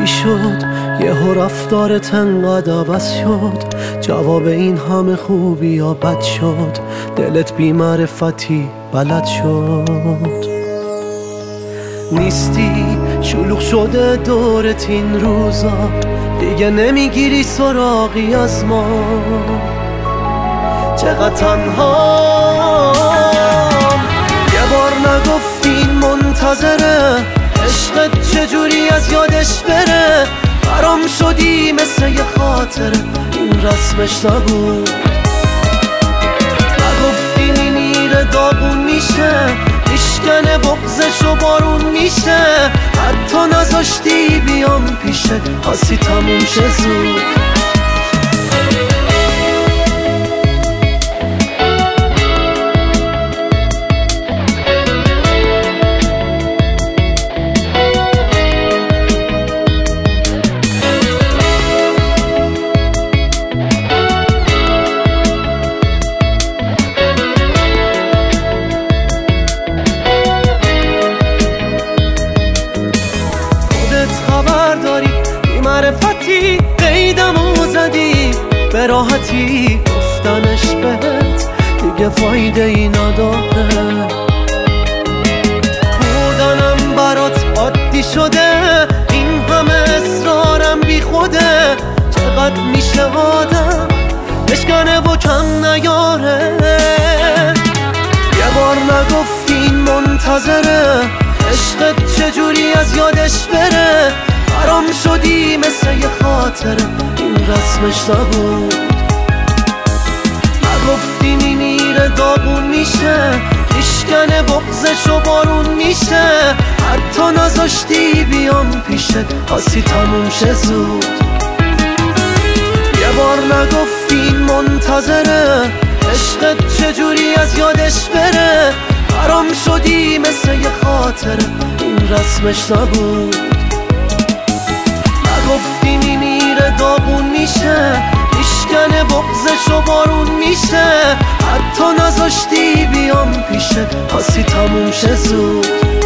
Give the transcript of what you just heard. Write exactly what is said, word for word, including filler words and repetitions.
چی شد یهو رفتارت انقدر عوض شد؟ جواب این همه خوبی یا بد شد؟ دلت بی معرفتی بلد شد؟ نیستی شلوغ شده دورت این روزا، دیگه نمیگیری سراغی از ما. چقدر تنها یه بار نگفتین منتظره، عشقت چجوری از یادش بره؟ برام شدی مثل یه خاطره، این رسمش نبود. نگفتین این میره داغون میشه، میشکنه بغزش و بارون میشه. حتی نذاشتی بیام پیشه، آسی تموم شه زود. معرفتی قیدمو زدی، به راحتی گفتنش بهت دیگه فایده ای نداره. بودنم برات عادی شده، این همه اصرارم بی خوده. چقدر میشه آدم بشکنه و کم نیاره؟ یه بار نگفتین منتظره، عشقت چجوری از یادش بره؟ برام شدی مثل یه خاطره، این رسمش نبود. نگفتین این میره داغون میشه، میشکنه بغزش و بارون میشه. حتی نذاشتی بیام پیشه، آسی تموم شه زود. یه بار نگفتین منتظره، عشقت چجوری از یادش بره؟ برام شدی مثل یه خاطره، این رسمش نبود. گفتین این میره داغون میشه، میشکنه بغزش و بارون میشه. حتی نذاشتی بیام پیشه، آسی تموم شه زود.